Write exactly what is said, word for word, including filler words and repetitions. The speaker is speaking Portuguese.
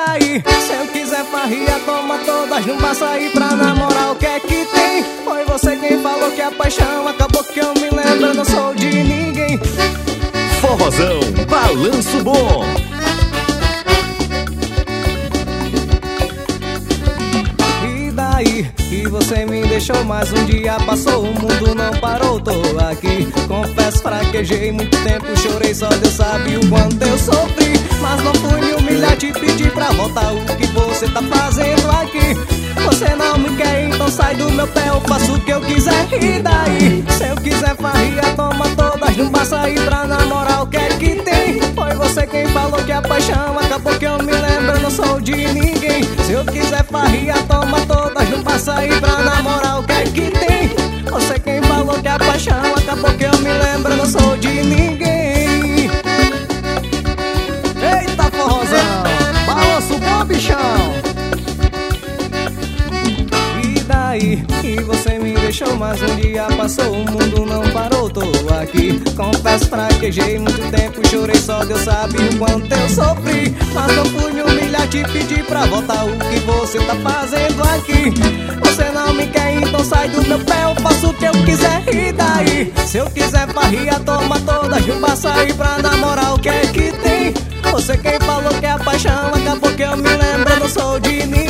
daí? Se eu quiser farria, toma todas, não vai sair pra namorar, o que é que tem? Foi você quem falou que a paixão acabou, que eu me lembro, eu não sou de ninguém. Forrozão, balanço bom. E daí? E você me deixou, mais um dia passou, o mundo não parou, tô aqui. Confesso, fraquejei muito tempo, chorei, só Deus sabe o quanto eu sofri. Mas não fui me humilhar, te pedir pra voltar, o que você tá fazendo aqui? Você não me quer, então sai do meu pé, eu faço o que eu quiser. E daí? Se eu quiser farria, toma todas, não vai sair pra namorar, o que é que tem? Foi você quem falou que a paixão acabou, que eu me lembro, eu não sou de ninguém. Se eu quiser farria, toma todas, não vai sair pra namorar, o que é que tem? Você quem falou que a paixão acabou, que eu me lembro, eu não sou de ninguém. Eita, forrozão, balanço bom, bichão. E daí? E você me deixou, mais um dia passou, o mundo não parou, tô aqui. Confesso, fraquejei muito tempo, chorei, só Deus sabe o quanto eu sofri. Mas não fui me humilhar, te pedir pra voltar, o que você tá fazendo aqui? Você não me quer, então sai do meu pé, eu faço o que eu quiser. E daí? Se eu quiser farria, toma todas, não vai sair pra namorar, o que é que tem? Você quem falou que a paixão acabou, que eu me lembro, eu não sou de ninguém.